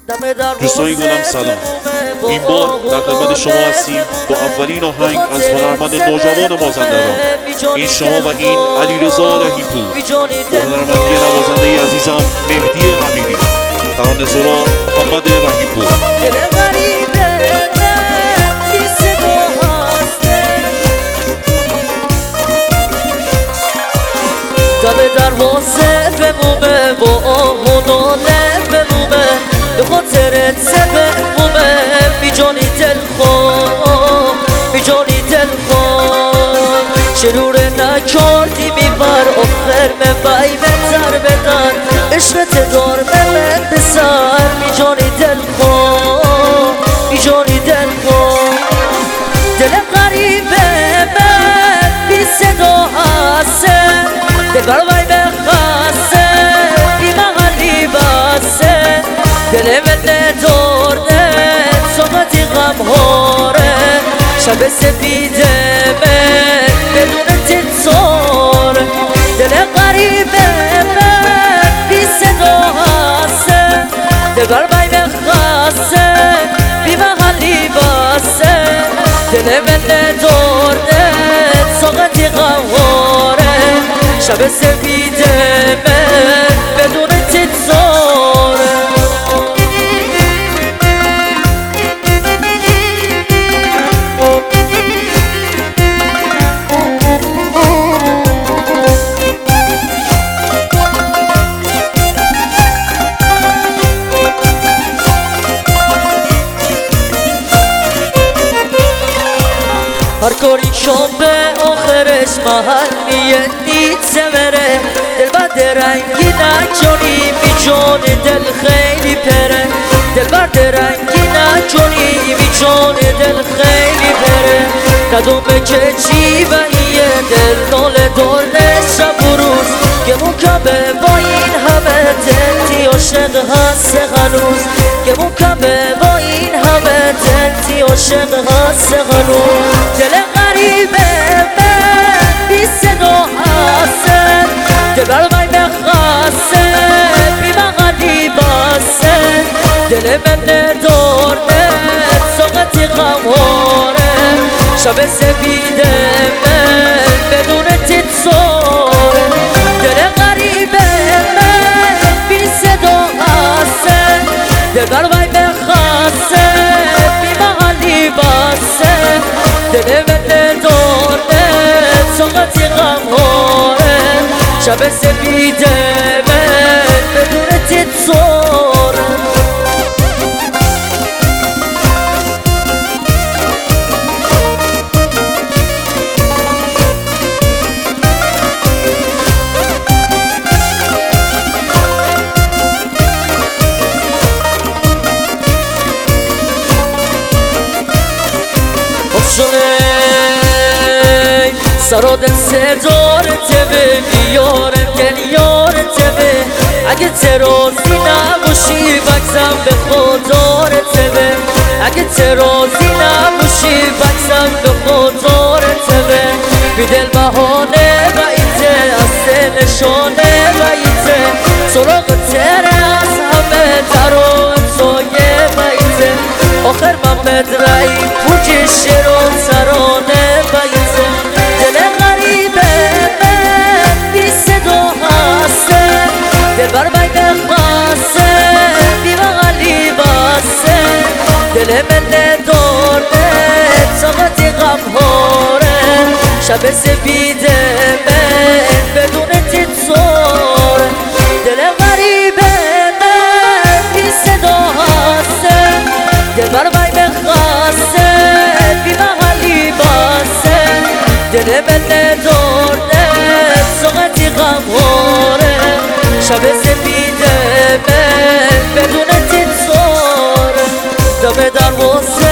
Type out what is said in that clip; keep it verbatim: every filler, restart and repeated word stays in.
دوستان گلم سلام. این بار در خدمت شما هستیم با اولین آهنگ از هنرمند نوجوان مازندران. این شما و این علیرضا رحیم‌پور با هنرمندی نوازنده عزیزم مهدی امیری. ترانه‌سرا محمد رحیم‌پور. دم دروازه بمومه با آهون و لب بمومه به خاطر بمومه بی جانی دل خون بی جانی دل خون شرور نکردی میبر آخر مبای بتر بدن عشقت دار ملت بسر بی جانی دل خون بی جانی دل خون دلم غریبه من بی صدا هسته دل برای بخسته بی مغلی بسته دل من ندارده صحبتی غم هاره شب سفیده من بدون تنصار دل غریبه من بی صدا هسته دل برای بخسته بی مغلی بسته دل من ندارده صحبتی غم هاره شب سفیده من بدون تنصار هر کاری شام به آخرش محلیه نیت سمره دل بد رنگی نکنی بی جان دل خیلی پره دل بد رنگی نکنی بی جان دل خیلی پره کدومه که چی و ایه دل ناله دار شب و روز گمون کمه با این همه دلتی عاشق هست هنوز گمون کمه با این همه دلتی عاشق هست هنوز دل غریبه من بی صدا هسته دل برای بخسته بی مغلی بسته دل من ندارده ساقتی غماره شب سفیده من بدون تنصار دل غریبه من بی صدا هسته دل برای بخسته بی مغلی بسته دل من ندارده ساقتی غماره شب سفیده من بدون تنصار سرا دل سردار تبه بیارم گل یار تبه اگه ترازی نباشی بکسم به خودار تبه اگه ترازی نباشی بکسم به خودار تبه بی دل بهانه و ایته از نشانه و ایته سراغ تره از همه در و امسایه و ایته آخر محمد رئی پوچی شیر و ترانه و ایته دل غریبه من بی صدا هسته دل برای بخسته بی مغلی بسته دل من ندارده طاقتی غمهاره شب سفیده من بدون تنصار دل غریبه من بی صدا هسته دل برای بخسته بی مغلی بسته دل من ندارده ساقتی غمهاره شب سفیده من بدون تنصار دم دروازه